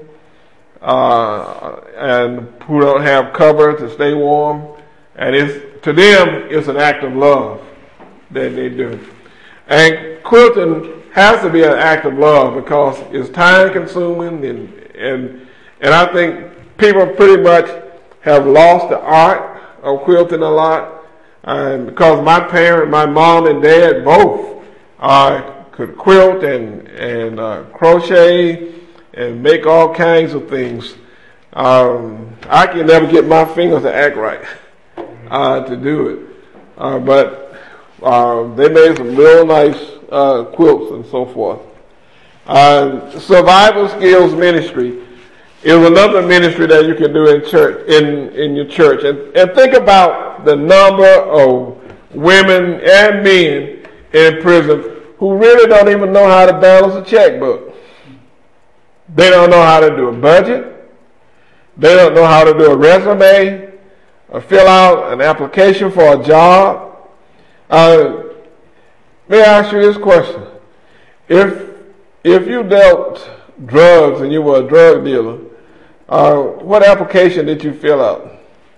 and who don't have cover to stay warm. And to them, it's an act of love that they do. And quilting has to be an act of love because it's time consuming, and I think people pretty much have lost the art of quilting a lot. Because my mom and dad both could quilt and crochet and make all kinds of things. I can never get my fingers to act right to do it. But they made some real nice quilts and so forth. Survival Skills Ministry is another ministry that you can do in church, in your church. And think about the number of women and men in prison who really don't even know how to balance a checkbook. They don't know how to do a budget. They don't know how to do a resume or fill out an application for a job. May I ask you this question? If you dealt drugs and you were a drug dealer, what application did you fill out?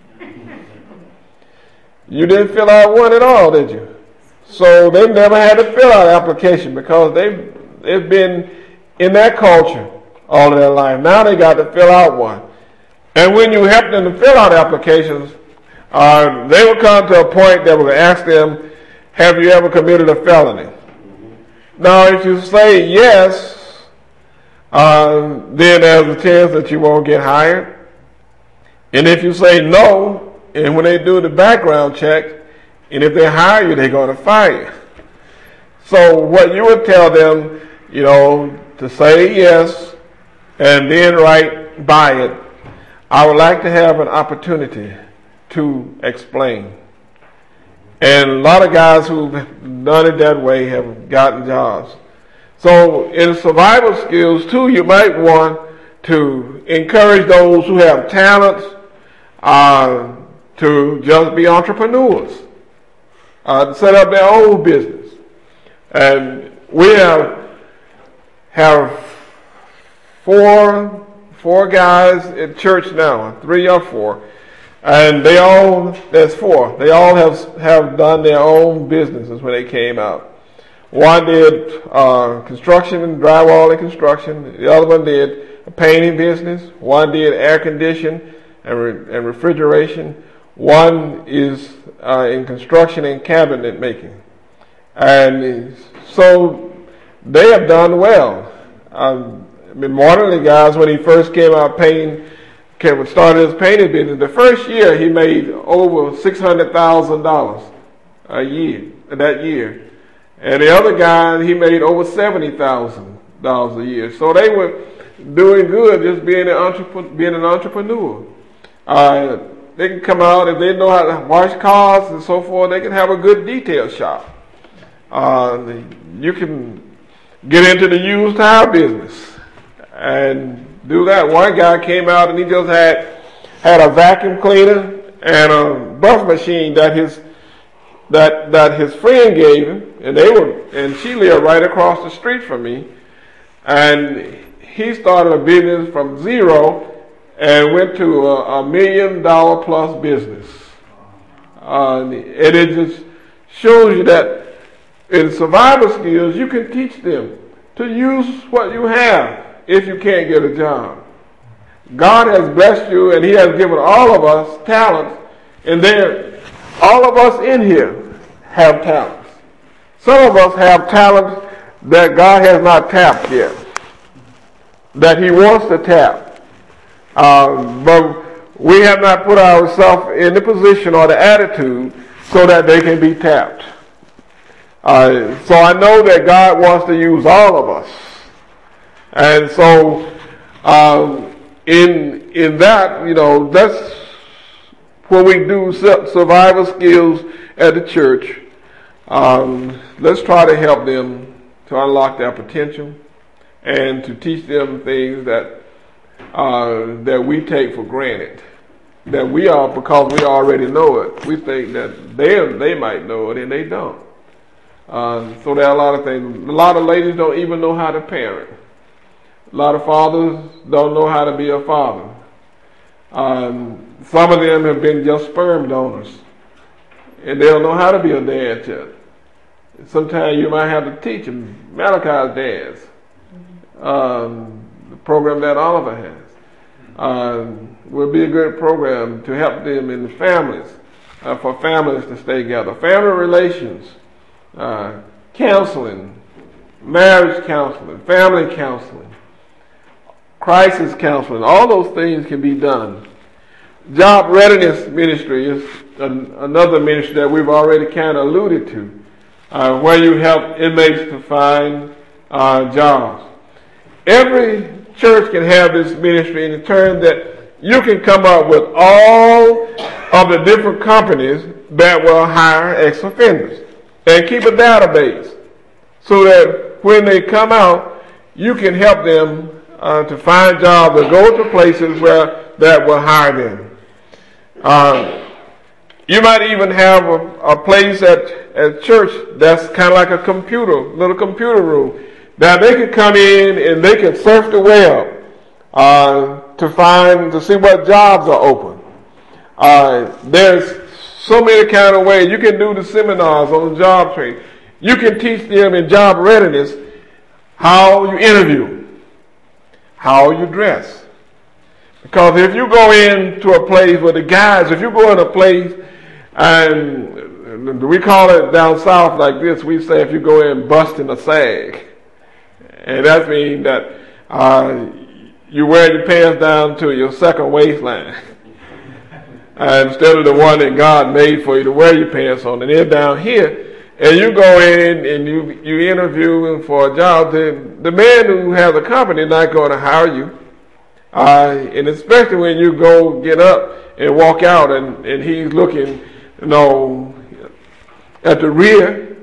You didn't fill out one at all, did you? So they've never had to fill out an application because they've been in that culture all of their life. Now they got to fill out one. And when you help them to fill out applications, they will come to a point that will ask them, have you ever committed a felony? Now, if you say yes, then there's a chance that you won't get hired. And if you say no, and when they do the background check, and if they hire you, they're going to fire you. So what you would tell them, to say yes, and then right by it, I would like to have an opportunity to explain. And a lot of guys who've done it that way have gotten jobs. So in survival skills too, you might want to encourage those who have talents to just be entrepreneurs, to set up their own business. And we have four guys at church now, 3 or 4. And there's 4. They all have done their own businesses when they came out. One did construction and drywall and construction. The other one did a painting business. One did air conditioning and refrigeration. One is in construction and cabinet making. And so they have done well. One of the guys, when he first came out painting, started his painting business. The first year he made over $600,000 that year. And the other guy, he made over $70,000 a year. So they were doing good just being an entrepreneur. They can come out, if they know how to wash cars and so forth, they can have a good detail shop. You can get into the used tire business and do that. One guy came out and he just had a vacuum cleaner and a buff machine that his friend gave him, and she lived right across the street from me, and he started a business from zero and went to $1 million plus business. And it just shows you that in survival skills you can teach them to use what you have. if you can't get a job. God has blessed you, and He has given all of us talents, and all of us in here have talents. Some of us have talents that God has not tapped yet, that He wants to tap. But we have not put ourselves in the position or the attitude so that they can be tapped. So I know that God wants to use all of us. And so in that, that's what we do, survival skills at the church. Let's try to help them to unlock their potential and to teach them things that we take for granted. That we are, because we already know it, we think that they might know it and they don't. So there are a lot of things. A lot of ladies don't even know how to parent. A lot of fathers don't know how to be a father. Some of them have been just sperm donors, and they don't know how to be a dad yet. Sometimes you might have to teach them. Malachi's dads, the program that Oliver has, will be a good program to help them in the families, for families to stay together. Family relations, counseling, marriage counseling, family counseling, crisis counseling, all those things can be done. Job readiness ministry is another ministry that we've already kind of alluded to, where you help inmates to find jobs. Every church can have this ministry in the term that you can come up with all of the different companies that will hire ex-offenders and keep a database so that when they come out, you can help them to find jobs or go to places that will hire them. You might even have a place at church that's kind of like a little computer room, that they can come in and they can surf the web to see what jobs are open. There's so many kind of ways. You can do the seminars on the job training. You can teach them in job readiness how you interview, how you dress. Because if you go into a place with the guys, if you go in a place, and we call it down south like this, we say if you go in busting a sag. And that means that you wear your pants down to your second waistline. Instead of the one that God made for you to wear your pants on. And then down here, and you go in and you interview for a job, the man who has a company is not going to hire you. And especially when you go get up and walk out and he's looking, at the rear,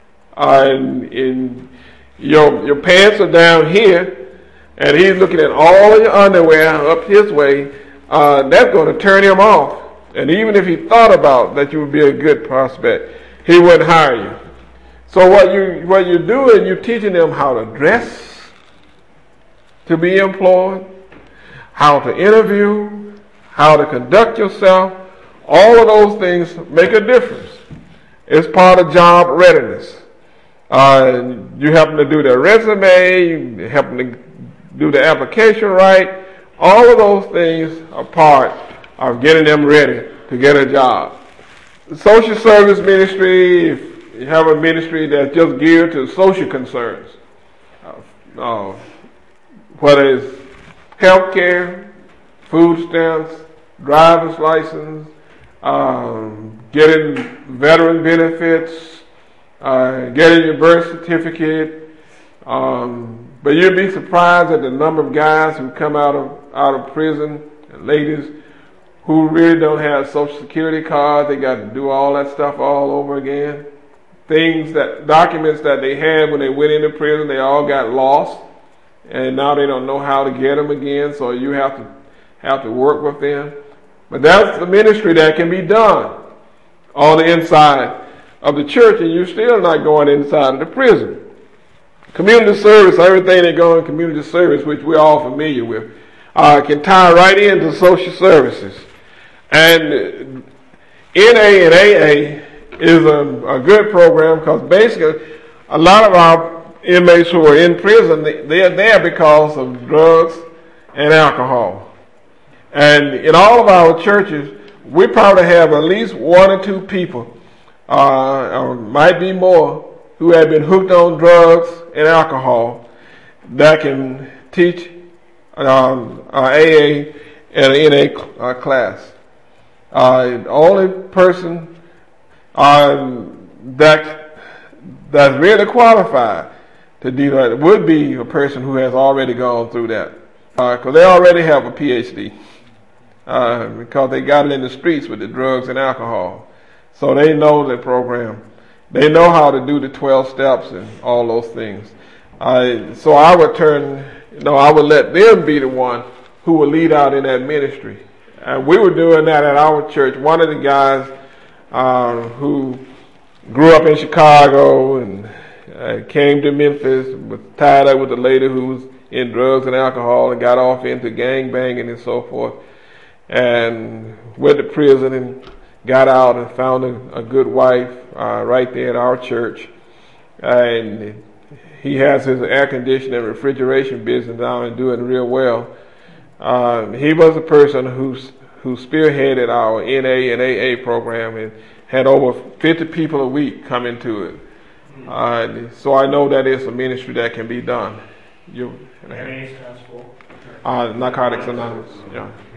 and your pants are down here, and he's looking at all of your underwear up his way, that's going to turn him off. And even if he thought about that you would be a good prospect, he wouldn't hire you. So what you're doing, you're teaching them how to dress to be employed, how to interview, how to conduct yourself. All of those things make a difference. It's part of job readiness. You help them to do their resume, you help them to do the application right. All of those things are part of getting them ready to get a job. The social service ministry, if you have a ministry that's just geared to social concerns, whether it's health care, food stamps, driver's license, getting veteran benefits, getting your birth certificate. But you'd be surprised at the number of guys who come out of prison, and ladies who really don't have Social Security cards. They got to do all that stuff all over again. Documents that they had when they went into prison, they all got lost, and now they don't know how to get them again. So you have to work with them. But that's the ministry that can be done on the inside of the church, and you're still not going inside of the prison. Community service, everything that goes in community service, which we're all familiar with, can tie right into social services. And NA and AA is a good program, because basically a lot of our inmates who are in prison, they're there because of drugs and alcohol. And in all of our churches, we probably have at least one or two people, or might be more, who have been hooked on drugs and alcohol that can teach AA and an NA class. The only person that's really qualified to do that would be a person who has already gone through that, because they already have a PhD, because they got it in the streets with the drugs and alcohol. So they know the program. They know how to do the 12 steps and all those things. So I would I would let them be the one who would lead out in that ministry. And we were doing that at our church. One of the guys who grew up in Chicago and came to Memphis, was tied up with a lady who was in drugs and alcohol and got off into gang banging and so forth, and went to prison and got out and found a good wife right there at our church. And he has his air conditioning and refrigeration business now and doing real well. He was a person who spearheaded our NA and AA program and had over 50 people a week come into it. So I know that it's a ministry that can be done. NA stands for? Narcotics Anonymous. Yeah.